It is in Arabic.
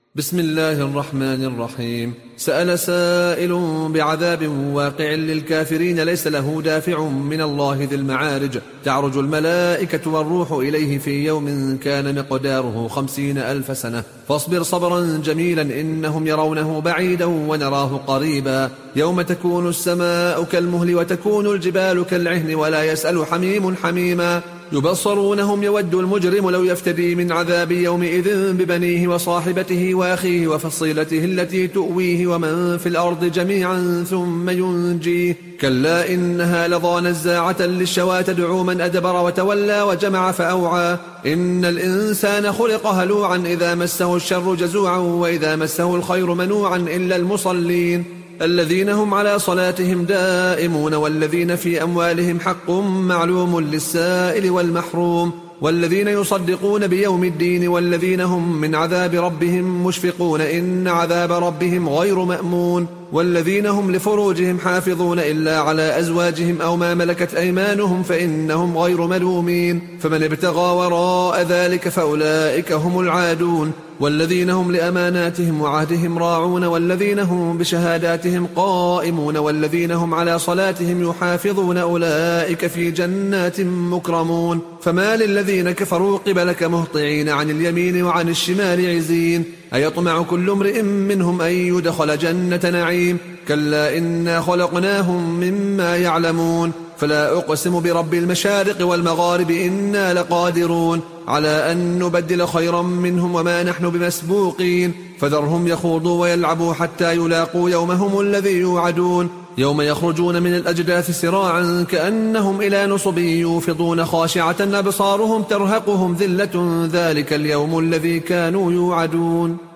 بسم الله الرحمن الرحيم. سأل سائل بعذاب واقع للكافرين ليس له دافع من الله ذي المعارج. تعرج الملائكة والروح إليه في يوم كان مقداره 50,000 سنة فاصبر صبرا جميلا إنهم يرونه بعيدا ونراه قريبا. يوم تكون السماء كالمهل وتكون الجبال كالعهن ولا يسأل حميم حميما. يبصرونهم يود المجرم لو يفتدي من عذاب يومئذ ببنيه وصاحبته وأخيه وفصيلته التي تؤويه ومن في الأرض جميعا ثم ينجيه. كلا إنها لظى نزاعة للشوى تدعو من أدبر وتولى وجمع فأوعى. إن الإنسان خلق هلوعا إذا مسه الشر جزوعا وإذا مسه الخير منوعا إلا المصلين الذين هم على صلاتهم دائمون والذين في أموالهم حق معلوم للسائل والمحروم والذين يصدقون بيوم الدين والذين هم من عذاب ربهم مشفقون إن عذاب ربهم غير مأمون والذين هم لفروجهم حافظون إلا على أزواجهم أو ما ملكت أيمانهم فإنهم غير ملومين فمن ابتغى وراء ذلك فأولئك هم العادون والذين هم لأماناتهم وعهدهم راعون والذين هم بشهاداتهم قائمون والذين هم على صلاتهم يحافظون أولئك في جنات مكرمون. فما للذين كفروا قبلك مهطعين عن اليمين وعن الشمال عزين. أيطمع كل امرئ منهم أن يدخل جنة نعيم كلا إنا خلقناهم مما يعلمون. فلا أقسم برب المشارق والمغارب إنا لقادرون على أن نبدل خيرا منهم وما نحن بمسبوقين. فذرهم يخوضوا ويلعبوا حتى يلاقوا يومهم الذي يوعدون يوم يخرجون من الأجداث سراعا كأنهم إلى نصب يوفضون خاشعة أبصارهم ترهقهم ذلة ذلك اليوم الذي كانوا يوعدون.